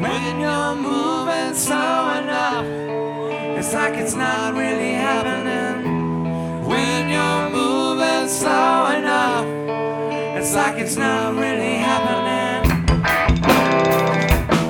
When you're moving slow enough, it's like it's not really happening. When you're moving slow enough, it's like it's not really